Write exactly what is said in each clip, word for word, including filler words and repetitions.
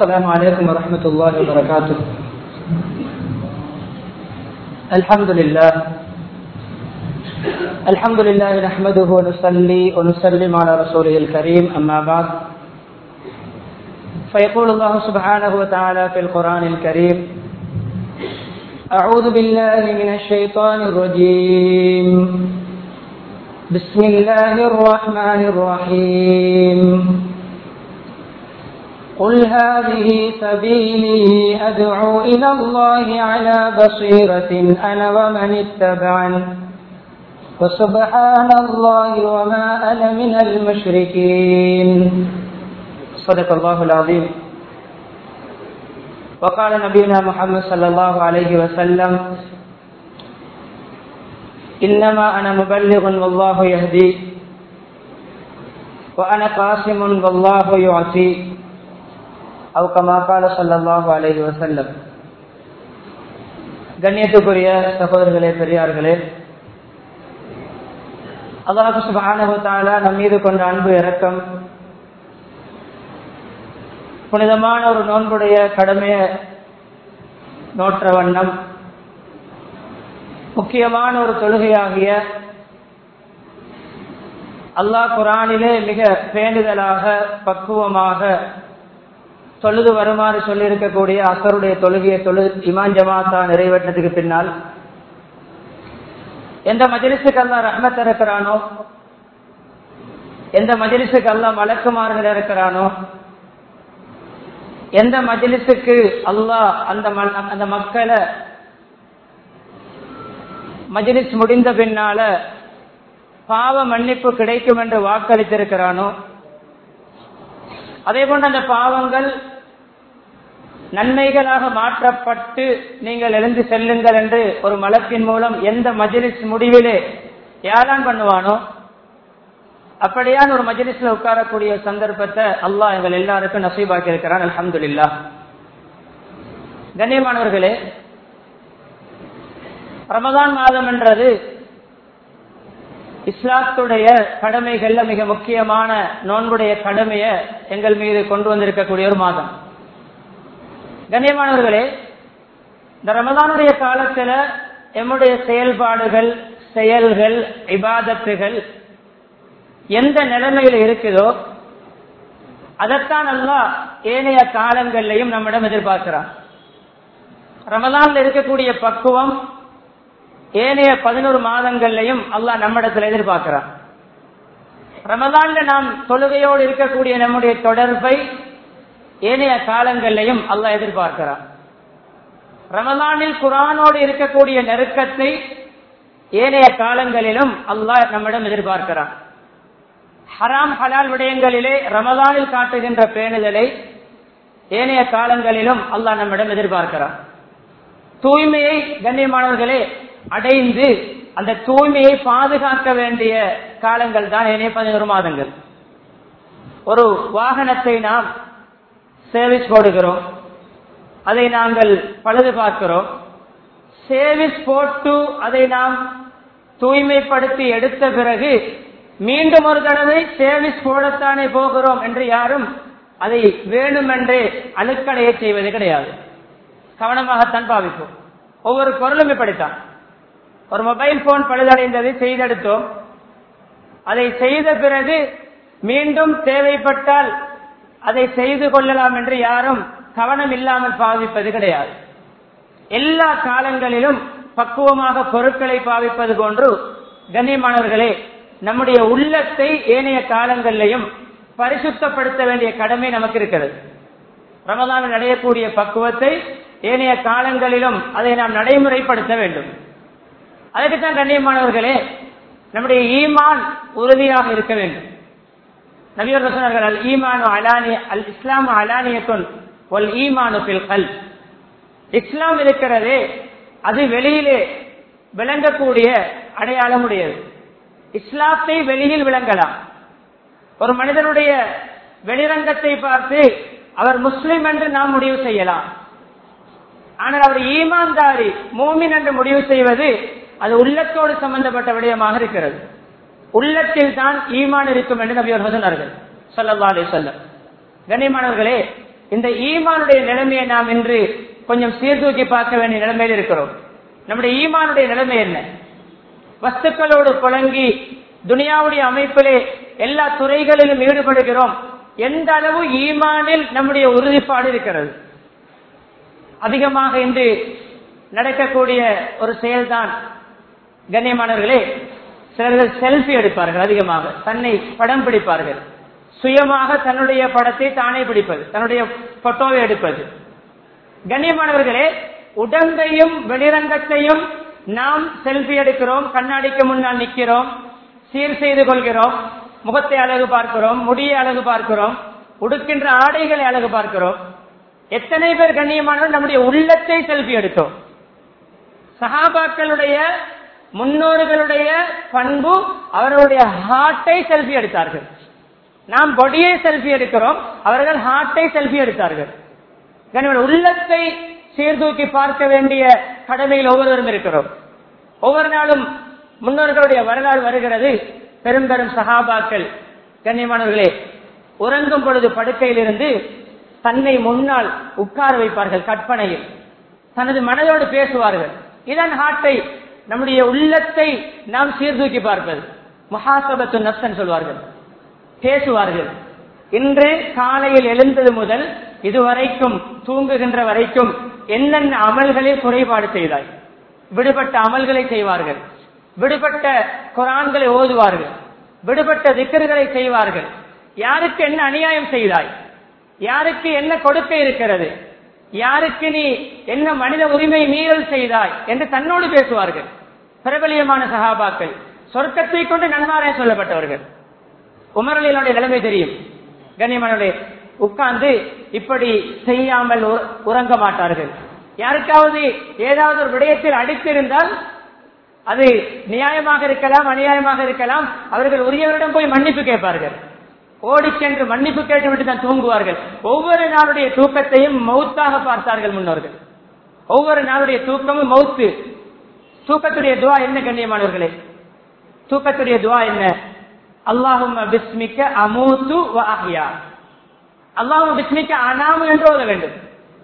السلام عليكم ورحمة الله وبركاته. الحمد لله الحمد لله نحمده ونصلي ونسلم على رسوله الكريم. أما بعد، فيقول الله سبحانه وتعالى في القرآن الكريم: أعوذ بالله من الشيطان الرجيم. بسم الله الرحمن الرحيم. قل هذه سبيلي أدعو إلى الله على بصيرة أنا ومن اتبعني وسبحان الله وما أنا من المشركين. صدق الله العظيم. وقال نبينا محمد صلى الله عليه وسلم: إنما أنا مبلغ والله يهدي وأنا قاسم والله يعطي أو كما قال صلى الله عليه وسلم. கண்ணியத்துக்குரிய சகோதரர்களே, பெரியார்களே, அல்லாஹ் சுப்ஹானஹு வ தஆலா நம் மீது கொண்ட அன்பு இரக்கம், புனிதமான ஒரு நோன்புடைய கடமையை நோற்ற வண்ணம் முக்கியமான ஒரு தொழுகையாகிய அல்லாஹ் குர்ஆனிலே மிக பேணுதலாக பக்குவமாக தொழுது வருமாறு சொல்லியிருக்கக்கூடிய அசருடைய தொழுகையை தொழு இமாம் ஜமாத்தா நிறைவேற்றத்துக்கு பின்னால் எந்த மஜ்லிஸுக்கு அல்லாஹ் ரஹ்மத் இருக்கிறானோ, எந்த மஜ்லிஸுக்கு அல்லாஹ் மலக்குமார்கள் இருக்கிறானோ, எந்த மஜ்லிஸுக்கு அல்லாஹ் அந்த அந்த மக்களை மஜ்லிஸ் முடிந்த பின்னால பாவ மன்னிப்பு கிடைக்கும் என்று வாக்களித்திருக்கிறானோ, அதே போன்ற அந்த பாவங்கள் நன்மைகளாக மாற்றப்பட்டு நீங்கள் எழுந்து செல்லுங்கள் என்று ஒரு மலக்கின் மூலம் எந்த மஜ்லிஸ் முடிவிலே யாரான் பண்ணுவானோ, அப்படியான ஒரு மஜ்லிஸ்ல உட்காரக்கூடிய சந்தர்ப்பத்தை அல்லாஹ் எங்கள் எல்லாருக்கும் நசீபாக்கி இருக்கிறான். அல்ஹம்துலில்லாஹ். கண்ணியமானவர்களே, ரமதான் மாதம் என்றது இஸ்லாத்துடைய கடமைகள்ல மிக முக்கியமான நோன்புடைய கடமையை எங்கள் மீது கொண்டு வந்திருக்கக்கூடிய ஒரு மாதம். கண்ணியமானவர்களே, இந்த ரமதானுடைய காலத்துல எம்முடைய செயல்பாடுகள், செயல்கள், இபாதத்துகள் எந்த நிலைமையில் இருக்குதோ அதைத்தான் அல்லாஹ் ஏனைய காலங்கள்லையும் நம்மிடம் எதிர்பார்க்கிறான். ரமதான்ல இருக்கக்கூடிய பக்குவம் ஏனைய பதினோரு மாதங்கள்லையும் அல்லாஹ் நம்மிடத்தில் எதிர்பார்க்கிறான். ரமதான்ல நாம் தொழுகையோடு இருக்கக்கூடிய நம்முடைய தொடர்பை ஏனைய காலங்கள்லையும் அல்லாஹ் எதிர்பார்க்கிறான். ரமதானில் குர்ஆனோடு இருக்கக்கூடிய நெருக்கத்தை ஏனைய காலங்களிலும் அல்லாஹ் நம்மிடம் எதிர்பார்க்கிறான். ஹராம் ஹலால் விடயங்களிலே ரமதானில் காட்டுகின்ற பேணுதலை ஏனைய காலங்களிலும் அல்லாஹ் நம்மிடம் எதிர்பார்க்கிறான். தூய்மையை கண்ணியமானவர்களே அடைந்து அந்த தூய்மையை பாதுகாக்க வேண்டிய காலங்கள் தான் ஏனைய பதினோரு மாதங்கள். ஒரு வாகனத்தை நாம் சர்வீஸ் போடுகிறோம், அதை நாங்கள் பழுது பார்க்கிறோம். சர்வீஸ் போட்டு அதை நாம் தூய்மைப்படுத்தி எடுத்த பிறகு மீண்டும் ஒரு தடவை சர்வீஸ் போடத்தானே போகிறோம் என்று யாரும் அதை வேண்டுமென்றே அழுக்கடைய செய்வது கிடையாது. கவனமாகத்தான் பாவிப்போம். ஒவ்வொரு பொருளும் இப்படித்தான். ஒரு மொபைல் போன் பழுதடைந்ததை செய்தெடுத்தோம், அதை செய்த பிறகு மீண்டும் தேவைப்பட்டால் அதை செய்து கொள்ளலாம் என்று யாரும் கவனம் இல்லாமல் பாவிப்பது கிடையாது. எல்லா காலங்களிலும் பக்குவமாக பொருட்களை பாவிப்பது போன்று கண்ணியமானவர்களே நம்முடைய உள்ளத்தை ஏனைய காலங்களிலையும் பரிசுத்தப்படுத்த வேண்டிய கடமை நமக்கு இருக்கிறது. ரமதானில் அடையக்கூடிய பக்குவத்தை ஏனைய காலங்களிலும் அதை நாம் நடைமுறைப்படுத்த வேண்டும். அதற்குத்தான் கண்ணியமானவர்களே நம்முடைய ஈமான் உறுதியாக இருக்க வேண்டும். நபியர் சொன்னார்கள், அல் ஈமானு அலானி அல் இஸ்லாமு அலானியத்துன் வல் ஈமானு ஃபில் கல்ப். இஸ்லாம் இருக்கிறதே அது வெளியிலே விளங்கக்கூடிய அடையாளம் உடையது. இஸ்லாத்தை வெளியில் விளங்கலாம். ஒரு மனிதனுடைய வெளிரங்கத்தை பார்த்து அவர் முஸ்லிம் என்று நாம் முடிவு செய்யலாம். ஆனால் அவர் ஈமான்தாரி மூமின் என்று முடிவு செய்வது அது உள்ளத்தோடு சம்பந்தப்பட்ட விடயமாக இருக்கிறது. உள்ளத்தில் தான் ஈமான் இருக்கும் என்று நபி அவர்கள் சொன்னார்கள் ஸல்லல்லாஹு அலைஹி வஸல்லம். கண்ணியமானவர்களே, இந்த ஈமானுடைய நிலைமையை நாம் இன்று கொஞ்சம் சீர்தூக்கி பார்க்க வேண்டிய நிலைமையில் இருக்கிறோம். நம்முடைய ஈமானுடைய நிலைமை என்ன? வஸ்துக்களோடு புழங்கி துனியாவுடைய அமைப்பிலே எல்லா துறைகளிலும் ஈடுபடுகிறோம். எந்த அளவு ஈமானில் நம்முடைய உறுதிப்பாடு இருக்கிறது? அதிகமாக இன்று நடக்கக்கூடிய ஒரு செயல்தான் கண்ணியமானவர்களே, சிலர்கள் செல்ஃபி எடுப்பார்கள், அதிகமாக தன்னை படம் பிடிப்பார்கள், சுயமாக தன்னுடைய படத்தை தானே பிடிப்பது, தன்னுடைய போட்டோவை எடுப்பது. கண்ணியமானவர்களே, உடம்பையும் வெளிரங்கத்தையும் நாம் செல்ஃபி எடுக்கிறோம், கண்ணாடிக்கு முன்னால் நிற்கிறோம், சீர் செய்து கொள்கிறோம், முகத்தை அழகு பார்க்கிறோம், முடியை அழகு பார்க்கிறோம், உடுக்கின்ற ஆடைகளை அழகு பார்க்கிறோம். எத்தனை பேர் கண்ணியமானவர்கள் நம்முடைய உள்ளத்தை செல்ஃபி எடுத்தோம்? சஹாபாக்களுடைய முன்னோர்களுடைய பண்பு அவர்களுடைய ஹார்ட்டை செல்ஃபி எடுத்தார்கள். நாம் பொடியை செல்ஃபி எடுக்கிறோம், அவர்கள் ஹார்ட்டை செல்ஃபி எடுத்தார்கள். உள்ளத்தை சீர்தூக்கி பார்க்க வேண்டிய கடமையில் ஒவ்வொருவரும் இருக்கிறோம். ஒவ்வொரு நாளும் முன்னோர்களுடைய வரலாறு வருகிறது. பெரும் பெரும் சஹாபாக்கள் கண்ணியமானவர்களே உறங்கும் பொழுது படுக்கையில் இருந்து தன்னை முன்னால் உட்கார வைப்பார்கள், கற்பனையில் தனது மனதோடு பேசுவார்கள். இதன் ஹார்ட்டை, நம்முடைய உள்ளத்தை நாம் சீர்தூக்கி பார்ப்பது முஹாசபத்து நஃப்ஸ் சொல்வார்கள், பேசுவார்கள். இன்று காலையில் எழுந்தது முதல் இதுவரைக்கும் தூங்குகின்ற வரைக்கும் என்னென்ன அமல்களில் குறைபாடு செய்தாய்? விடுபட்ட அமல்களை செய்வார்கள், விடுபட்ட குர்ஆன்களை ஓதுவார்கள், விடுபட்ட திக்ர்களை செய்வார்கள். யாருக்கு என்ன அநியாயம் செய்தாய்? யாருக்கு என்ன கொடுக்க இருக்கிறது? யாருக்கு நீ என்ன மனித உரிமை மீறல் செய்தாய் என்று தன்னோடு பேசுவார்கள். பிரபலியமான சஹாபாக்கள், சொர்க்கத்தை கொண்டு நன்மாராயம் சொல்லப்பட்டவர்கள். உமர் ரலியல்லாஹு நிலைமை தெரியும். கண்ணியமானவர்களே, உட்கார்ந்து இப்படி செய்யாமல் உறங்க மாட்டார்கள். யாருக்காவது ஏதாவது ஒரு விடயத்தில் அடித்திருந்தால் அது நியாயமாக இருக்கலாம், அநியாயமாக இருக்கலாம், அவர்கள் உரியவரிடம் போய் மன்னிப்பு கேட்பார்கள். ஓடி சென்று மன்னிப்பு கேட்டுவிட்டு தான் தூங்குவார்கள். ஒவ்வொரு நாளுடைய தூக்கத்தையும் மௌத்தாக பார்த்தார்கள் முன்னோர்கள். ஒவ்வொரு நாளுடைய தூக்கமும் மௌத்து. தூக்கத்துடைய துவா என்ன கண்ணியமானவர்களே? தூக்கத்துடைய துவா என்ன? அல்லாஹும்ம பிஸ்மிக்க அமூது வ அஹ்யா. அல்லாஹும்ம பிஸ்மிக்க அனாமு என்று ஓத வேண்டும்.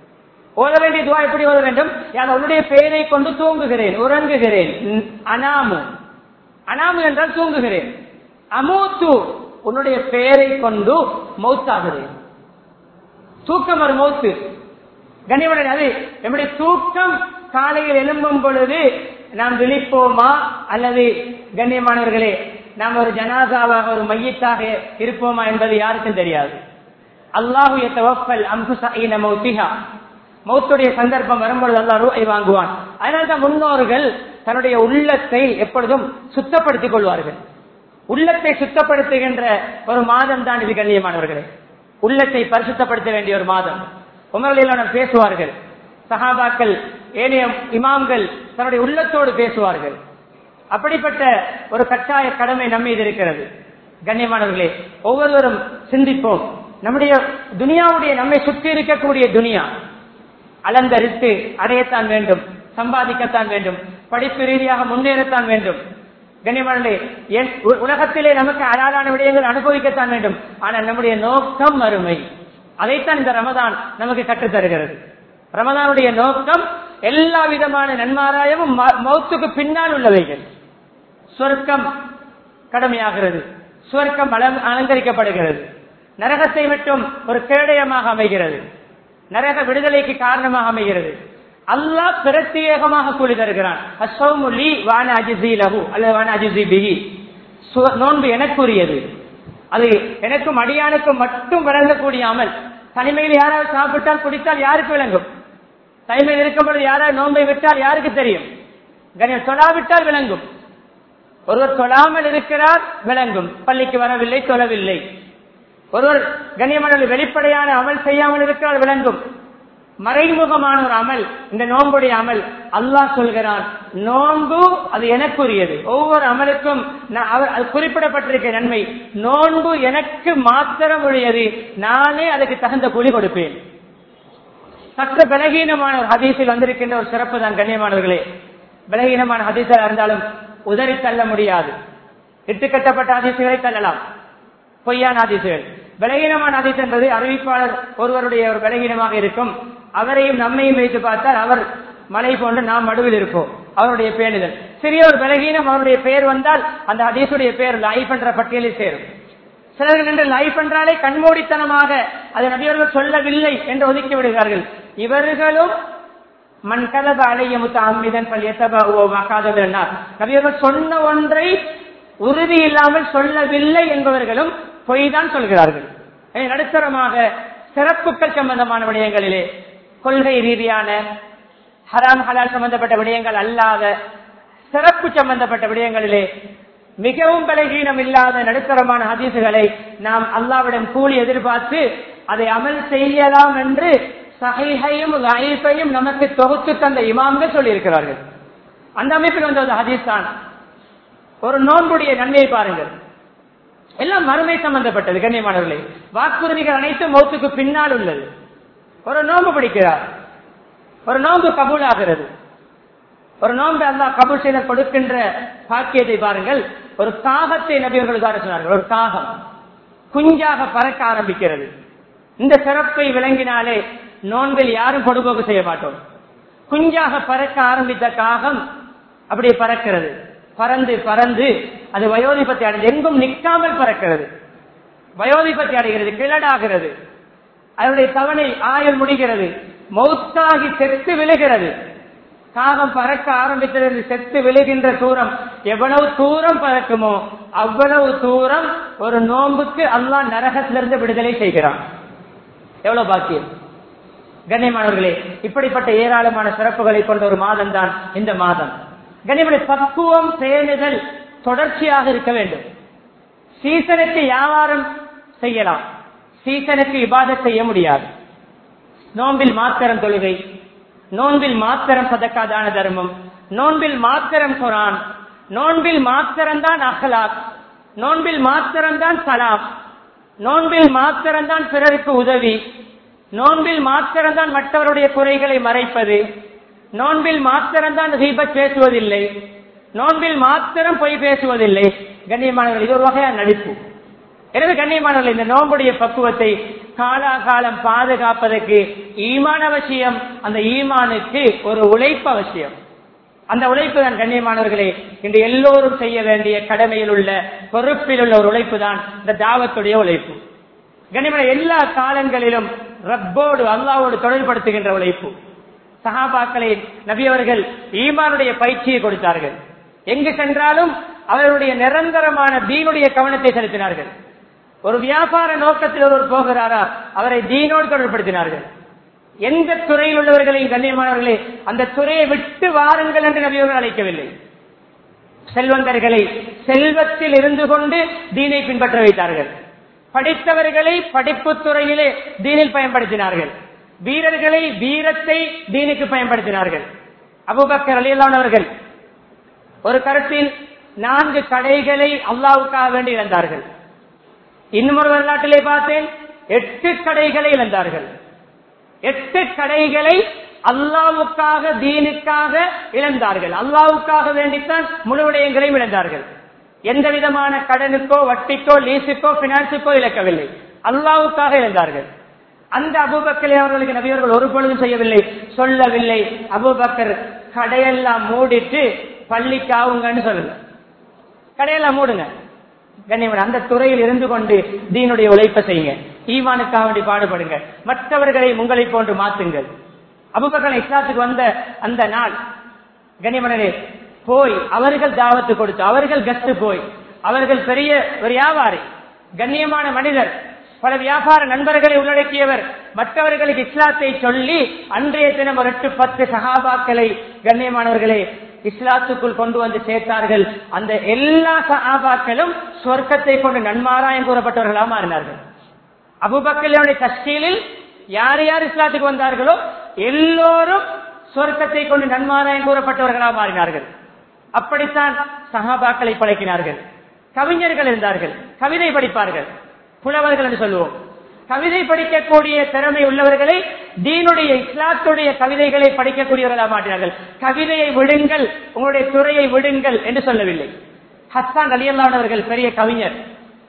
ஓத வேண்டிய துவா எப்படி ஓத வேண்டும்? யார் உன்னுடைய பெயரை கொண்டு தூங்குகிறேன், உறங்குகிறேன். அனாமு, அனாமு என்றால் தூங்குகிறேன். அமூத்து, உன்னுடைய பெயரை கொண்டு மௌத்தாகிறேன். தூக்கம் ஒரு மௌத்து. கண்ணியமான அது நம்முடைய தூக்கம் காலையில் எழும்பும் பொழுது நாம் விழிப்போமா அல்லது கண்ணியமானவர்களே நாம் ஒரு ஜனாசாவாக ஒரு மையத்தாக இருப்போமா என்பது யாருக்கும் தெரியாது. அல்லாஹு யதவஃபல் அன்ஃபுஸ ஹீன மௌத்திஹா, மௌத்துடைய சந்தர்ப்பம் வரும்பொழுது அல்லாஹ் ரூஹை வாங்குவான். அதனால்தான் முன்னோர்கள் தன்னுடைய உள்ளத்தை எப்பொழுதும் சுத்தப்படுத்திக் கொள்வார்கள். உள்ளத்தை சுத்தப்படுத்துகின்ற ஒரு மாதம் தான் இது கண்ணியமானவர்களே. உள்ளத்தை பரிசுத்தப்படுத்த வேண்டிய ஒரு மாதம். உமர் ரலியல்லாஹு அன்ஹு பேசுவார்கள், சஹாபாக்கள் ஏனைய இமாம்கள் தன்னுடைய உள்ளத்தோடு பேசுவார்கள். அப்படிப்பட்ட ஒரு கட்டாய கடமை நம்மீது இருக்கிறது. கண்ணியமானவர்களே, ஒவ்வொருவரும் சிந்திப்போம். நம்முடைய துனியாவுடைய நம்மை சுற்றி இருக்கக்கூடிய துனியா அலந்தரித்து அடையத்தான் வேண்டும், சம்பாதிக்கத்தான் வேண்டும், படிப்பு ரீதியாக முன்னேறத்தான் வேண்டும். கண்ணியமானே, உலகத்திலே நமக்கு அழகான விடயங்கள் அனுபவிக்கத்தான் வேண்டும். ஆனால் நம்முடைய நோக்கம் மறுமை. அதைத்தான் இந்த ரமதான் நமக்கு கற்றுத் தருகிறது. ரமதானுடைய நோக்கம் எல்லா விதமான நன்மாராயமும் மௌத்துக்கு பின்னால் உள்ளவைகள். சொர்க்கம் கடமையாகிறது, சொர்க்கம் அலங்கரிக்கப்படுகிறது, நரகத்தை விட்டும் ஒரு கேடயமாக அமைகிறது, நரக விடுதலைக்கு காரணமாக அமைகிறது. அல்லாஹ் பிரத்யேகமாக கூலி தருகிறான். நோன்பு எனக்குரியது, அது எனக்கும் அடியானுக்கும் மட்டும் வழங்கக்கூடிய அமல். தனிமையில் யாராவது சாப்பிட்டால் குடித்தால் யாருக்கு விளங்கும்? தனிமையில் இருக்கும்போது யாராவது நோன்பை விட்டால் யாருக்கு தெரியும்? தொழாவிட்டால் விளங்கும். ஒருவர் தொழாமல் இருக்கிறார், விளங்கும், பள்ளிக்கு வரவில்லை, தொழவில்லை. ஒருவர் கண்ணியமான வெளிப்படையான அமல் செய்யாமல் இருக்கிறார், விளங்கும். மறைமுகமான ஒரு அமல் இந்த நோன்புடைய அமல். அல்லாஹ் சொல்கிறான், நோன்பு அது எனக்குரியது. ஒவ்வொரு அமலுக்கும் குறிப்பிடப்பட்டிருக்க நன்மை. நோன்பு எனக்கு மாத்திரம் உரியது, நானே அதுக்கு தகுந்த கூலி கொடுப்பேன். சற்று பலகீனமான ஒரு ஹதீஸில் வந்திருக்கின்ற ஒரு சிறப்பு தான் கண்ணியமானவர்களே. பலகீனமான ஹதீஸாக இருந்தாலும் உதறி தள்ள முடியாது. இட்டுக்கட்டப்பட்ட ஹதீஸுகளை தள்ளலாம், பொய்யான ஹதீஸுகள். பலகீனமான ஹதீஸ் என்பது அறிவிப்பாளர் ஒருவருடைய ஒரு பலகீனமாக இருக்கும். அவரையும் நம்மையும் வைத்து பார்த்தால் அவர் மலை போன்று நாம் நடுவில் இருப்போம். அவருடைய பேணுதல் சிறிய ஒரு பலகீனம், அவருடைய பெயர் வந்தால் அந்த ஹதீஸுடைய பெயர் லைஃப் என்ற பட்டியலில் சேரும். சிலர்கள் என்று லைஃப் என்றாலே கண்மூடித்தனமாக அது நபியவர்கள் சொல்லவில்லை என்று ஒதுக்கி விடுகிறார்கள். இவர்களும் மன் கதப அலைய முத்தஅம்மிதன் ஃபல்யதபஉ மகாதபின்னார், நபியவர்கள் சொன்ன ஒன்றை உறுதி இல்லாமல் சொல்லவில்லை என்பவர்களும் பொய் தான் சொல்கிறார்கள். நடுத்தரமாக சிறப்புகள் சம்பந்தமான விடயங்களிலே, கொள்கை ரீதியான ஹராம் ஹலால் சம்பந்தப்பட்ட விடயங்கள் அல்லாத சிறப்பு சம்பந்தப்பட்ட விடயங்களிலே மிகவும் பலகீனம் இல்லாத நடுத்தரமான ஹதீசுகளை நாம் அல்லாஹ்விடம் கூலி எதிர்பார்த்து அதை அமல் செய்யலாம் என்று சஹீஹையும் லைஃபையும் நமக்கு தொகுத்து தந்த இமாம்கள் சொல்லியிருக்கிறார்கள். அந்த அமைப்பில் வந்த ஒரு ஹதீஸ் தான். ஒரு நோன்புடைய நன்மையை பாருங்கள். எல்லாம் மறுமை சம்பந்தப்பட்டது. கண்ணியமானவர்களே, வாக்குறுதிகள் அனைத்தும் மௌத்துக்கு பின்னால் உள்ளது. ஒரு நோன்பு பிடிக்கிறார், ஒரு நோன்பு கபூல் ஆகிறது. ஒரு நோன்பு அல்லாஹ் கபூல் செய்த கொடுக்கின்ற பாக்கியத்தை பாருங்கள். ஒரு காகத்தை நபியர்கள் சொன்னார்கள். ஒரு காகம் குஞ்சாக பறக்க ஆரம்பிக்கிறது. இந்த சிறப்பை விளங்கினாலே நோன்பில் யாரும் பொடுபோக்கு செய்ய மாட்டோம். குஞ்சாக பறக்க ஆரம்பித்த காகம் அப்படியே பறக்கிறது. பறந்து பறந்து அது வயோதிபத்தை அடைந்து எங்கும் நிற்காமல் பறக்கிறது. வயோதிபத்தை அடைகிறது, கிழடாகிறது. அதனுடைய தவணை ஆயுள் முடிகிறது. மௌத்தாகி செத்து விழுகிறது. காகம் பறக்க ஆரம்பித்தது. செத்து விழுகின்ற தூரம் எவ்வளவு தூரம் பறக்குமோ அவ்வளவு தூரம் ஒரு நோன்புக்கு அல்லாஹ் நரகத்திலிருந்து விடுதலை செய்கிறான். எவ்வளவு பாக்கியம் கண்ணியமானவர்களே! இப்படிப்பட்ட ஏராளமான சிறப்புகளை கொண்ட ஒரு மாதம் தான் இந்த மாதம். கண்ணியமான பக்குவம் பேணுதல் தொடர்ச்சியாக இருக்க வேண்டும். சீசனுக்கு வியாபாரம் செய்யலாம், சீசனுக்கு இபாதத் செய்ய முடியாது. நோன்பில் மாத்திரம் தொழுகை, நோன்பில் மாத்திரம் சதக்கா தான தர்மம், நோன்பில் மாத்திரம் குர்ஆன், நோன்பில் மாத்திரம்தான் அஹ்லாக், நோன்பில் மாத்திரம்தான் சலாம், நோன்பில் மாத்திரம்தான் பிறருக்கு உதவி, நோன்பில் மாத்திரம்தான் மற்றவருடைய குறைகளை மறைப்பது, நோன்பில் மாத்திரம்தான் கீபத் பேசுவதில்லை, நோன்பில் மாத்திரம் பொய் பேசுவதில்லை. கண்ணியமானவர்கள், இது ஒரு வகையான நடிப்பு. எனவே கண்ணியமானவர்கள், இந்த நோன்புடைய பக்குவத்தை காலாகாலம் பாதுகாப்பதற்கு ஈமான் அவசியம். அந்த ஈமானுக்கு ஒரு உழைப்பு அவசியம். அந்த உழைப்பு தான் கண்ணியமானவர்களே இன்று எல்லோரும் செய்ய வேண்டிய கடமையில் உள்ள பொறுப்பில் உள்ள ஒரு உழைப்பு தான் இந்த தாவத்துடைய உழைப்பு. கண்ணியமான எல்லா காலங்களிலும் ரப்போடு அல்லாஹ்வோடு தொடர்படுத்துகின்ற உழைப்பு. சஹாபாக்களை நபி அவர்கள் ஈமானுடைய பயிற்சியை கொடுத்தார்கள். எங்கு சென்றாலும் அவர்களுடைய நிரந்தரமான தீனுடைய கவனத்தை செலுத்தினார்கள். ஒரு வியாபார நோக்கத்தில் ஒருவர் போகிறாரா அவரை தீனோடு தொடர்படுத்தினார்கள். எந்த துறையில் உள்ளவர்களையும் கண்ணியமானவர்களே அந்த துறையை விட்டு வாருங்கள் என்று நபி அவர்கள் அழைக்கவில்லை. செல்வந்தர்களை செல்வத்தில் இருந்து கொண்டு தீனை பின்பற்ற வைத்தார்கள். படித்தவர்களை படிப்பு துறையிலே தீனில் பயன்படுத்தினார்கள். வீரர்களை வீரத்தை தீனுக்கு பயன்படுத்தினார்கள். அபூபக்கர் ரலியல்லாஹு அன்ஹு அவர்கள் ஒரு கருத்தில் நான்கு கடைகளை அல்லாஹ்வுக்காக வேண்டி இழந்தார்கள். இன்னும் ஒரு வரலாற்றிலே பார்த்தேன், எட்டு கடைகளை இழந்தார்கள். எட்டு கடைகளை அல்லாஹ்வுக்காக தீனுக்காக இழந்தார்கள். அல்லாஹ்வுக்காக வேண்டித்தான் முழு விடயங்களையும் இழந்தார்கள். எந்த விதமான கடனுக்கோ வட்டிக்கோ லீஸுக்கோ பினான்ஸுக்கோ இழக்கவில்லை, அல்லாஹ்வுக்காக இழந்தார்கள். அந்த அபூபக்கர் அவர்களுக்கு நபி அவர்கள் ஒரு பொழுதும் செய்யவில்லை, சொல்லவில்லை அபூபக்கர் கடையெல்லாம் மூடிட்டு பள்ளிக்கு ஆவுங்கன்னு சொல்லுங்க, கடையெல்லாம் மூடுங்க. கண்ணியமான அந்த துறையில் இருந்து கொண்டு தீனுடைய உழைப்பை செய்யுங்க, ஈமானுக்காக வேண்டி பாடுபடுங்க, மற்றவர்களை உங்களை போன்று மாற்றுங்கள். அபூபக்கர் இஸ்லாத்துக்கு வந்த அந்த நாள் கண்ணியமானே போய் அவர்கள் தாவத்து கொடுத்து அவர்கள் கஸ்ட் போய் அவர்கள் பெரிய ஒரு வியாபாரி கண்ணியமான மனிதர், பல வியாபார நண்பர்களை உள்ளடக்கியவர், மற்றவர்களுக்கு இஸ்லாத்தை சொல்லி அன்றைய தினம் ஒரு எட்டு பத்து சஹாபாக்களை கண்ணியமானவர்களே இஸ்லாத்துக்குள் கொண்டு வந்து சேர்த்தார்கள். அந்த எல்லா சஹாபாக்களும் சொர்க்கத்தை கொண்டு நன்மாராயம் கூறப்பட்டவர்களாக மாறினார்கள். அபூபக்கருடைய தஸ்கீலில் யார் யார் இஸ்லாத்துக்கு வந்தார்களோ எல்லோரும் சொர்க்கத்தை கொண்டு நன்மாராயம் கூறப்பட்டவர்களாக மாறினார்கள். அப்படித்தான் சஹாபாக்களை பழக்கினார்கள். கவிஞர்கள் இருந்தார்கள், கவிதை படிப்பார்கள், புலவர்கள் என்று சொல்லுவோம். கவிதை படிக்கக்கூடிய திறமை உள்ளவர்களை தீனுடைய இஸ்லாத்துடைய கவிதைகளை படிக்கக்கூடியவர்களாக மாற்றினார்கள். கவிதையை விடுங்கள், உங்களுடைய துறையை விடுங்கள் என்று சொல்லவில்லை. ஹஸ்ஸான் ரலியல்லாஹு அன்ஹு அவர்கள் பெரிய கவிஞர்,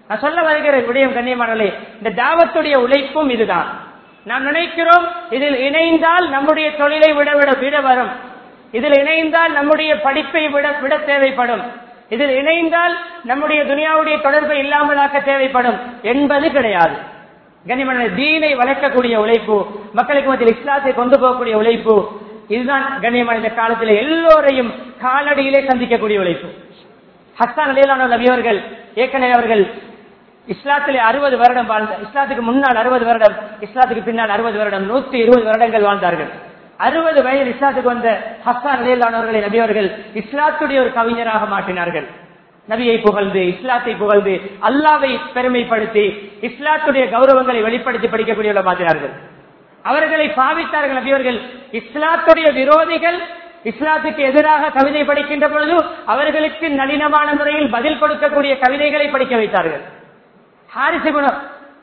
நான் சொல்ல வருகிற விடயம் கண்ணியமானே, இந்த தாவத்துடைய உழைப்பும் இதுதான். நாம் நினைக்கிறோம் இதில் இணைந்தால் நம்முடைய தொழிலை விட விட விட வரும், இதில் இணைந்தால் நம்முடைய படிப்பை விட விட தேவைப்படும், இதில் இணைந்தால் நம்முடைய துனியாவுடைய தொடர்பை இல்லாமலாக்க தேவைப்படும் என்பது கிடையாது. கண்ணியமான தீனை வளர்க்கக்கூடிய உழைப்பு, மக்களுக்கு மத்தியில் இஸ்லாத்தை கொண்டு போகக்கூடிய உழைப்பு, இதுதான் கண்ணியமான இந்த காலத்தில் எல்லோரையும் காலடியிலே சந்திக்கக்கூடிய உழைப்பு. ஹஸ்ஸான் ரலியல்லாஹு நபி அவர்கள் ஏற்கனவே அவர்கள் இஸ்லாத்திலே அறுபது வருடம் வாழ்ந்த, இஸ்லாத்துக்கு முன்னால் அறுபது வருடம், இஸ்லாத்துக்கு பின்னால் அறுபது வருடம், நூத்தி இருபது வருடங்கள் வாழ்ந்தார்கள். அறுபது வயதில் இஸ்லாத்துக்கு வந்த ஹஸ்ஸான் ரலியல்லாஹு அவர்களை நபி அவர்கள் இஸ்லாத்துடைய ஒரு கவிஞராக மாற்றினார்கள். நபியை புகழ்ந்து, இஸ்லாத்தை புகழ்ந்து, அல்லாவை பெருமைப்படுத்தி, இஸ்லாத்துடைய கௌரவங்களை வெளிப்படுத்தி படிக்கக்கூடிய மாற்றினார்கள். அவர்களை பாவித்தார்கள் நபி அவர்கள். இஸ்லாத்துடைய விரோதிகள் இஸ்லாத்துக்கு எதிராக கவிதை படிக்கின்ற பொழுது அவர்களுக்கு நளினமான முறையில் பதில் கொடுக்கக்கூடிய கவிதைகளை படிக்க வைத்தார்கள். Harith ibn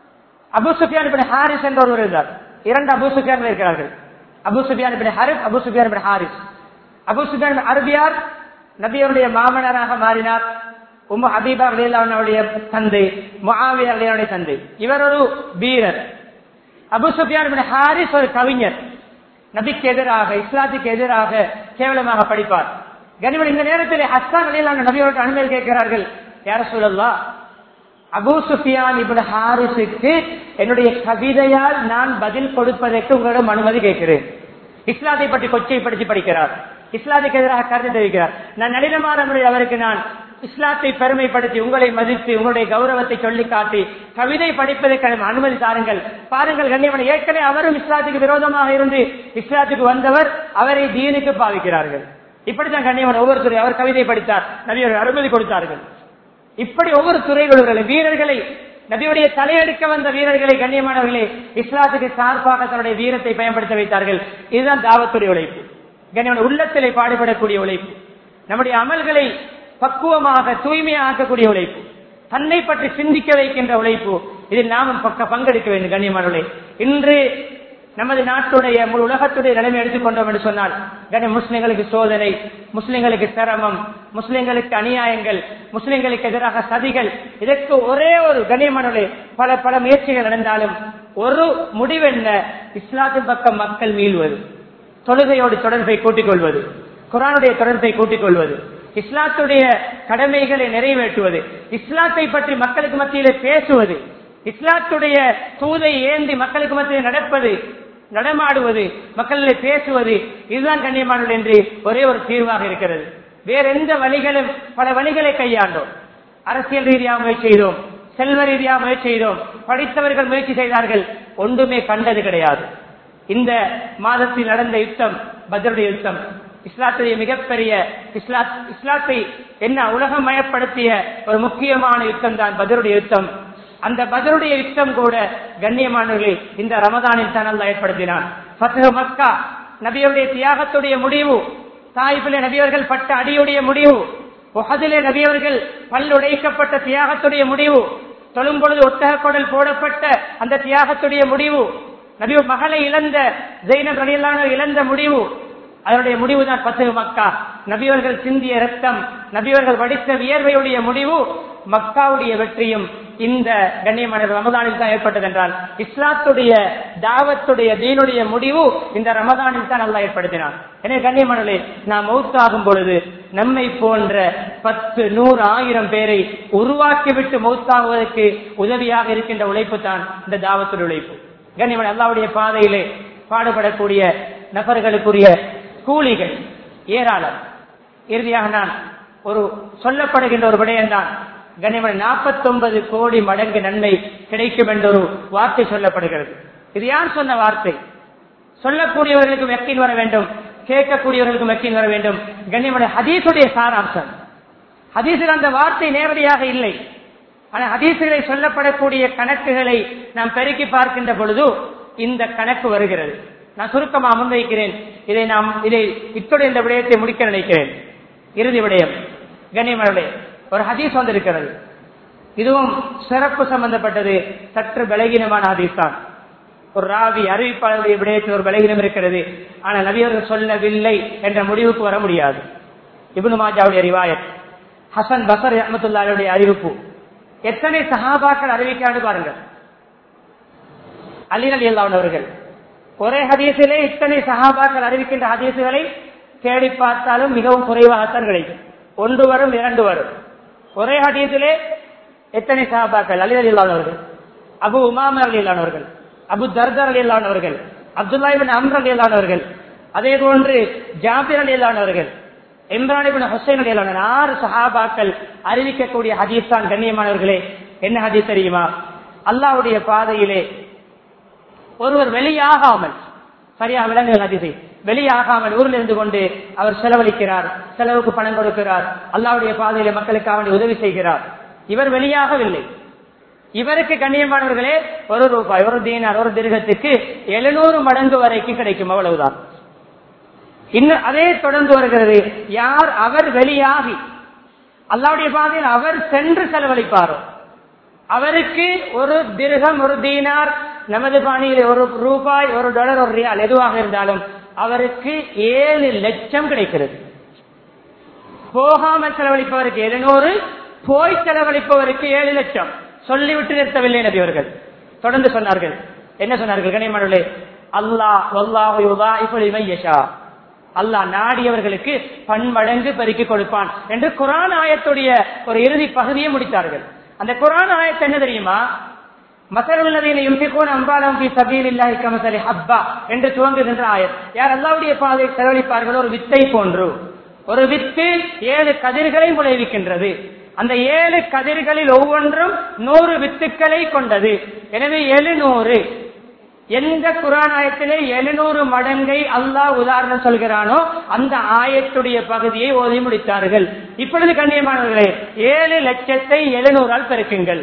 Abu Sufyan ibn Harith என்ற ஒருவர் இருந்தார். இரண்டு அபூ சுஃபியான் இருக்கிறார்கள், Abu Sufyan ibn Harb, Abu Sufyan ibn Harith. Abu Sufyan ibn ஹர்பியார் நபியுடைய மாமனாராக மாறினார். உம்மு ஹபீபா ரலியல்லாஹு அன்ஹுடைய தந்தை, முஆவியா ரலியல்லாஹு அன்ஹுடைய தந்தை. இவர் ஒரு வீரர். அபூ சுஃபியான் இப்னு ஹாரிஸ் ஒரு கவிஞர். நபிக்கு எதிராக, இஸ்லாத்துக்கு எதிராக கேவலமாக படிப்பார். கனிமன் இந்த நேரத்தில் ஹஸ்ஸான் ரலியல்லாஹு அன்ஹு நபியோட அனுமதி கேட்கிறார்கள். யா ரசூலல்லாஹ், அபூ சுஃபியான் இப்னு ஹாரிஸுக்கு என்னுடைய கவிதையால் நான் பதில் கொடுப்பதற்கு உங்களிடம் அனுமதி கேட்கிறேன். இஸ்லாத்தை பற்றி கொச்சைப்படுத்தி படிக்கிறார், இஸ்லாத்துக்கு எதிராக கருத்து தெரிவிக்கிறார். நான் நளினமான முறையில் அவருக்கு நான் இஸ்லாத்தை பெருமைப்படுத்தி, உங்களை மதித்து, உங்களுடைய கௌரவத்தை சொல்லி காட்டி கவிதை படிப்பதற்கு அனுமதி தாருங்கள். பாருங்கள் கண்ணியமான, ஏற்கனவே அவரும் இஸ்லாத்துக்கு விரோதமாக இருந்து இஸ்லாத்துக்கு வந்தவர், அவரை தீனுக்கு பாவிக்கிறார்கள். இப்படித்தான் கண்ணியமான ஒவ்வொரு துறை அவர் கவிதை படித்தார், நபியோர் அனுமதி கொடுத்தார்கள். இப்படி ஒவ்வொரு துறைகளும் வீரர்களை, நபியுடைய தலையெடுக்க வந்த வீரர்களை கண்ணியமானவர்களே இஸ்லாத்துக்கு சார்பாக தன்னுடைய வீரத்தை பயன்படுத்த வைத்தார்கள். இதுதான் தாவத்துடைய உழைப்பு. கண்ணியமான உள்ளத்திலே பாடுபடக்கூடிய உழைப்பு, நம்முடைய அமல்களை பக்குவமாக தூய்மையாக்கக்கூடிய உழைப்பு, தன்னை பற்றி சிந்திக்க வைக்கின்ற உழைப்பு, இதில் நாமும் பக்க பங்கெடுக்க வேண்டும். கண்ணியமானவர்களே, இன்று நமது நாட்டுடைய முழு உலகத்துடைய நிலைமை எடுத்துக்கொண்டோம் என்று சொன்னால், முஸ்லிம்களுக்கு சோதனை, முஸ்லிம்களுக்கு சிரமம், முஸ்லிம்களுக்கு அநியாயங்கள், முஸ்லிம்களுக்கு எதிராக சதிகள், இதற்கு ஒரே ஒரு கண்ணியமானவர்களே பல பல முயற்சிகள் நடந்தாலும் ஒரு முடிவென்ன, இஸ்லாத்தின் பக்கம் மக்கள் மீள்வது, தொழுகையோடு தொடர்பை கூட்டிக் கொள்வது, குர்ஆனுடைய தொடர்பை கூட்டிக் கொள்வது, இஸ்லாத்துடைய கடமைகளை நிறைவேற்றுவது, இஸ்லாத்தை பற்றி மக்களுக்கு மத்தியிலே பேசுவது, இஸ்லாத்துடைய தூதை ஏந்தி மக்களுக்கு மத்தியில் நடப்பது, நடமாடுவது, மக்களிலே பேசுவது, இதுதான் கண்ணியமானது என்று ஒரே ஒரு தீர்வாக இருக்கிறது. வேற எந்த வழிகளும், பல வழிகளை கையாண்டோம். அரசியல் ரீதியாக முயற்சி செய்தோம், செல்வ ரீதியாக முயற்சி செய்தோம், படித்தவர்கள் முயற்சி செய்தார்கள், ஒன்றுமே கண்டது கிடையாது. இந்த மாதத்தில் நடந்த யுத்தம், பத்ருடைய யுத்தம், இஸ்லாத்துடைய மிகப்பெரிய இஸ்லாத் இஸ்லாத்தை என்ன உலகமயப்படுத்திய ஒரு முக்கியமான யுத்தம் தான் பத்ருடைய யுத்தம். அந்த பத்ருடைய யுத்தம் கூட கண்ணியமானவர்களை இந்த ரமதானில் தான் அல்லாஹ் ஏற்படுத்தினான். ஃபத்ஹு மக்கா, நபியுடைய தியாகத்துடைய முடிவு, தாயிஃபிலே நபியவர்கள் பட்ட அடியுடைய முடிவு, உஹதிலே நபியவர்கள் பல்லுடைக்கப்பட்ட தியாகத்துடைய முடிவு, தொழும் பொழுது ஒட்டக குடல் போடப்பட்ட அந்த தியாகத்துடைய முடிவு, நபி மகளை இழந்த ஜைனப் ரலியல்லாஹு அன்ஹா இழந்த முடிவு, அதனுடைய முடிவுதான் ஃபத்ஹு மக்கா. நபியவர்கள் சிந்திய ரத்தம், நபியவர்கள் வடித்த வியர்வையுடைய முடிவு, மக்காவுடைய வெற்றியும் இந்த கண்ணியமான ரமதானில் தான் ஏற்பட்டது என்றால், இஸ்லாத்துடைய தாவத்துடைய தீனுடைய முடிவு இந்த ரமதானில் தான் அல்லாஹ் ஏற்படுத்தினான். எனவே கண்ணியமானவர்களே, நாம் மௌத்தாகும் பொழுது நம்மை போன்ற பத்து நூறு ஆயிரம் பேரை உருவாக்கிவிட்டு மௌத்தாகுவதற்கு உதவியாக இருக்கின்ற உழைப்பு தான் இந்த தாவத்துடைய உழைப்பு. கண்ணியமான அல்லாஹ்வுடைய பாதையிலே பாடுபடக்கூடிய நபர்களுக்குரிய கூலிகள் ஏராளம். இறுதியாக நான் ஒரு சொல்லப்படுகின்ற ஒரு விடயம்தான், கண்ணியமான நாற்பத்தி ஒன்பது கோடி மடங்கு நன்மை கிடைக்கும் என்ற ஒரு வார்த்தை சொல்லப்படுகிறது. இது யார் சொன்ன வார்த்தை? சொல்லக்கூடியவர்களுக்கு யக்கீன் வர வேண்டும், கேட்கக்கூடியவர்களுக்கு யக்கீன் வர வேண்டும். கண்ணியமான ஹதீஸுடைய சாராம்சம், ஹதீஸில் அந்த வார்த்தை நேரடியாக இல்லை, ஆனால் ஹதீஸுகளை சொல்லப்படக்கூடிய கணக்குகளை நாம் பெருக்கி பார்க்கின்ற பொழுது இந்த கணக்கு வருகிறது. நான் சுருக்கமாக முன்வைக்கிறேன். இதை நாம் இதை இத்துடைய இந்த விடயத்தை முடிக்க நினைக்கிறேன். இறுதி விடயம், கண்ணியமானவர்களே, ஒரு ஹதீஸ் வந்திருக்கிறது. இதுவும் சிறப்பு சம்பந்தப்பட்டது, சற்று பலகீனமான ஹதீஸ் தான். ஒரு ராவி அறிவிப்பாளருடைய விடயத்தில் ஒரு பலகீனம் இருக்கிறது, ஆனால் நபியவர்கள் சொல்லவில்லை என்ற முடிவுக்கு வர முடியாது. இப்னு மாஜாவுடைய ரிவாயத், ஹசன் பஸரி ரஹ்மத்துல்லாஹி அலைஹி அறிவிப்பு, எத்தனை சஹாபாக்கள் அறிவிக்கான்னு பாருங்க. அலி ரலியல்லாஹு அன்ஹு அவர்கள் ஒரே ஹதீஸிலே இத்தனை சஹாபாக்கள் அறிவிக்கின்ற ஹதீஸுகளை தேடி பார்த்தாலும் மிகவும் குறைவாகத்தான் கிடைக்கும். ஒன்று வரும், இரண்டு வரும். ஒரே ஹதீஸிலே எத்தனை சஹாபாக்கள்? அலி ரலியல்லாஹு அன்ஹு அவர்கள், அபு உமாமா ரலியல்லாஹு அன்ஹு அவர்கள், அபு தர்தா ரலியல்லாஹு அன்ஹு அவர்கள், அப்துல்லாஹ் இப்னு அம்ர் ரலியல்லாஹு அன்ஹு அவர்கள், அதே போன்று ஜாபிர் ரலியல்லாஹு அன்ஹு அவர்கள், இம்ரான் இப்னு ஹுசைன் ரலியல்லாஹு அன்ஹு, ஆறு சஹாபாக்கள் அறிவிக்கக்கூடிய ஹதீஸ் தான் கண்ணியமானவர்களே. என்ன ஹதீஸ் தெரியுமா? அல்லாஹ்வுடைய பாதையிலே ஒருவர் வெளியாகாமல், சரியா விளங்குகிற ஹதீஸ், வெளியாகாமல் ஊரில் இருந்து கொண்டு அவர் செலவழிக்கிறார், செலவுக்கு பணம் கொடுக்கிறார், அல்லாஹ்வுடைய பாதையிலே மக்களுக்காக உதவி செய்கிறார். இவர் வெளியாகவில்லை. இவருக்கு கண்ணியமானவர்களே ஒரு ரூபாய், ஒரு தீனார், ஒரு திர்ஹத்துக்கு எழுநூறு மடங்கு வரைக்கும் கிடைக்கும், அவ்வளவுதான். இன்னும் அதே தொடர்ந்து வருகிறது, யார் அவர் வெளியாகி அல்லாஹ்வுடைய பாதையில் அவர் சென்று செலவழிப்பாரோ அவருக்கு ஒரு திர்ஹம், ஒரு தீனார், நமது பாணியில் ஒரு ரூபாய், ஒரு டாலர், ஒரு ரியால் எதுவாக இருந்தாலும் அவருக்கு ஏழு லட்சம் கிடைக்கிறது. போகாமல் செலவழிப்பவருக்கு எழுநூறு, போய் செலவழிப்பவருக்கு ஏழு லட்சம். சொல்லிவிட்டு நிறுத்தவில்லை நபி அவர்கள், தொடர்ந்து சொன்னார்கள். என்ன சொன்னார்கள் கண்ணியமானவர்களே? அல்லாஹ் வல்லாஹு யுதாஇஃபு லிமன் யஷா, அல்லாஹ் நாடியவர்களுக்கு பன்மடங்கு பெருக்கி கொடுப்பான் என்று குர்ஆன் ஆயத்துடைய ஒரு இறுதி பகுதியை முடித்தார்கள். அந்த குர்ஆன் ஆயத்து என்ன தெரியுமா? மஸலுல்லதீன யுன்ஃபிகூன அம்வாலஹும் ஃபீ ஸபீலில்லாஹி கமஸலி ஹப்பா என்று துவங்குகின்ற ஆயத். யார் அல்லாஹ்வுடைய பாதையில் செலவழிப்பார்களோ ஒரு வித்தை போன்று, ஒரு வித்து ஏழு கதிர்களை விளைவிக்கின்றது. அந்த ஏழு கதிர்களில் ஒவ்வொன்றும் நூறு வித்துக்களை கொண்டது. எனவே எழுநூறு, எந்த குர்ஆன் ஆயத்திலே எழுநூறு மடங்கை அல்லாஹ் உதாரணம் சொல்கிறானோ அந்த ஆயத்துடைய பகுதியை ஓதி முடித்தார்கள். இப்பொழுது கண்ணியமானவர்களே, ஏழு லட்சத்தை எழுநூறால் பெருக்குங்கள்.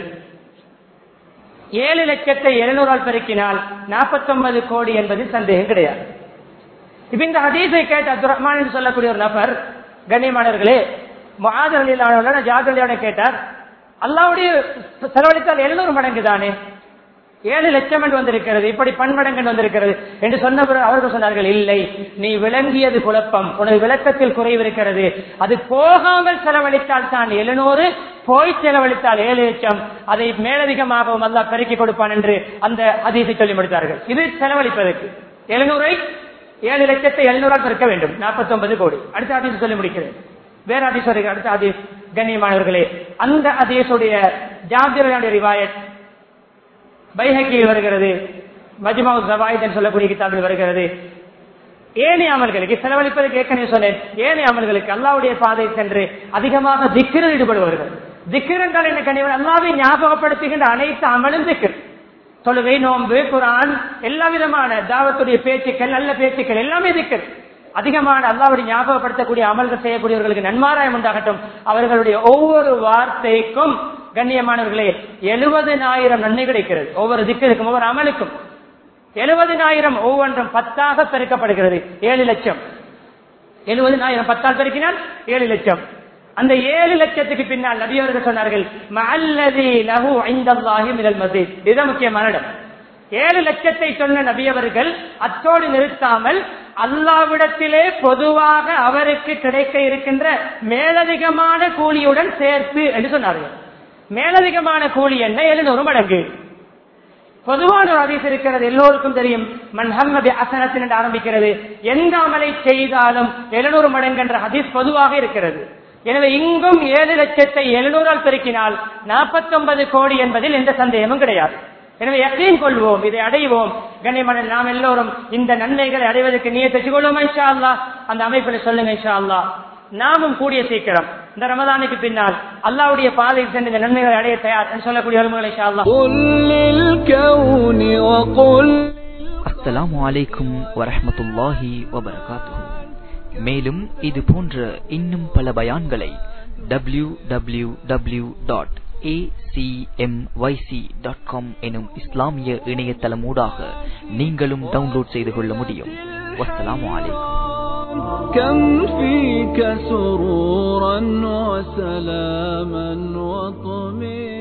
ஏழு லட்சத்தை எழுநூறால் பெருக்கினால் நாற்பத்தி ஒன்பது கோடி என்பதில் சந்தேகம் கிடையாது. இப்ப இந்த ஹதீஸை கேட்ட அப்துல் ரஹ்மான் என்று சொல்லக்கூடிய ஒரு நபர், கண்ணியமானவர்களே, முஆத் ரலியல்லாஹு அன்ஹு ஜாபிர் ரலியல்லாஹு அன்ஹு கேட்டார், அல்லாஹ்வுடைய செலவழித்தால் எழுநூறு மடங்கு தானே, ஏழு லட்சம் என்று வந்திருக்கிறது, இப்படி பன்மடங்கு வந்திருக்கிறது என்று சொன்ன பிறகு அவர்கள் சொன்னார்கள், இல்லை, நீ விளங்கியது குழப்பம், உனது விளக்கத்தில் குறைவு இருக்கிறது. அது போகாமல் செலவழித்தால் தான் எழுநூறு, போய் செலவழித்தால் ஏழு லட்சம், அதை மேலதிகமாகவும் அல்லாஹ் பெருக்கி கொடுப்பான் என்று அந்த ஹதீஸை சொல்லி முடித்தார்கள். இது செலவழிப்பதற்கு எழுநூறை ஏழு லட்சத்தை எழுநூறால் பெருக்க வேண்டும், நாற்பத்தி ஒன்பது கோடி. அடுத்த ஹதீஸ் சொல்லி முடிக்கிறேன். வேற ஹதீஸ் அடுத்த ஹதீஸ் கண்ணியமானவர்களே, அந்த ஹதீஸுடைய ஜாபிர் ரிவாயத் பைஹக்கியில் வருகிறது, மஜ்மஉ ஸவாயித் என்று சொல்லக்கூடிய கிதாபில் வருகிறது. ஏனைய அமல்களுக்கு செலவழிப்பதற்கு ஏற்கனவே சொன்னேன், ஏனைய அமல்களுக்கு அல்லாஹ்வுடைய பாதை சென்று அதிகமாக திக்ரில் ஈடுபடுவார்கள். திக்ர் என்றால் என்ன கண்ணியமான? அல்லாஹ்வை ஞாபகப்படுத்துகின்ற அனைத்து அமலும் திக்ர். தொழுகை, நோன்பு, குர்ஆன், எல்லா விதமான தாவத்துடைய பேச்சுக்கள், நல்ல பேச்சுக்கள் எல்லாமே திக்ர். அதிகமான அல்லாஹ்வை ஞாபகப்படுத்தக்கூடிய அமல்கள் செய்யக்கூடியவர்களுக்கு நன்மாராயம் உண்டாகட்டும். அவர்களுடைய ஒவ்வொரு வார்த்தைக்கும் கண்ணியமானவர்களே எழுபதினாயிரம் நன்மை கிடைக்கிறது. ஒவ்வொரு திக்கிற்கும், ஒவ்வொரு அமலுக்கும் எழுபதினாயிரம், ஒவ்வொன்றும் பத்தாக பெருக்கப்படுகிறது. ஏழு லட்சம். எழுபதினாயிரம் பத்தால் பெருக்கினால் ஏழு லட்சம். அந்த ஏழு லட்சத்துக்கு பின்னால் நபி அவர்கள் சொன்னார்கள், மஅல்லதி லஹு இன்தல்லாஹி மினல் மஸீத். இதுதான் முக்கியமான இடம். ஏழு லட்சத்தை சொன்ன நபி அவர்கள் அத்தோடு நிறுத்தாமல் அல்லாஹ்விடத்திலே பொதுவாக அவருக்கு கிடைக்க இருக்கின்ற மேலதிகமான கூலியுடன் சேர்த்து என்று சொன்னார்கள். மேலதிகமான கூலி என்ன? எழுநூறு மடங்கு. பொதுவான ஒரு ஹதீஸ் இருக்கிறது, எல்லோருக்கும் தெரியும். மன் ஹம்ம பி ஹஸனத்தின் என்று ஆரம்பிக்கிறது. எந்த அமலை செய்தாலும் எழுநூறு மடங்கு என்ற ஹதீஸ் பொதுவாக இருக்கிறது. எனவே இங்கும் ஏழு லட்சத்தை எழுநூறால் பெருக்கினால் நாற்பத்தி ஒன்பது கோடி என்பதில் எந்த சந்தேகமும் கிடையாது. எனவே யகீன் கொள்வோம், இதை அடைவோம். கண்ணியமான நாம் எல்லோரும் இந்த நன்மைகளை அடைவதற்கு நியத் வச்சுக் கொள்வோம் இன்ஷா அல்லாஹ். அந்த அமைப்பில் சொல்லுங்க இன்ஷா அல்லாஹ். நாமும் கூடிய சீக்கிரம் இந்த ரமதானுக்கு பின்னால் அல்லாஹ்வுடைய பாதையில் சென்று இந்த நன்மைகளை அடைய தயார் என்று சொல்லக்கூடிய வருமானம் இன்ஷா அல்லாஹ். அஸ்ஸலாமு அலைக்கும் வரஹ்மத்துல்லாஹி வபரகாத்துஹு. மேலும் இது போன்ற இன்னும் பல பயான்களை W W W dot A C M Y C dot com எனும் இஸ்லாமிய இணையதளம் ஊடாக நீங்களும் டவுன்லோட் செய்து கொள்ள முடியும். வஸ்ஸலாமு அலைக்கும். كم فيك سرورا وسلاما وطمئنانا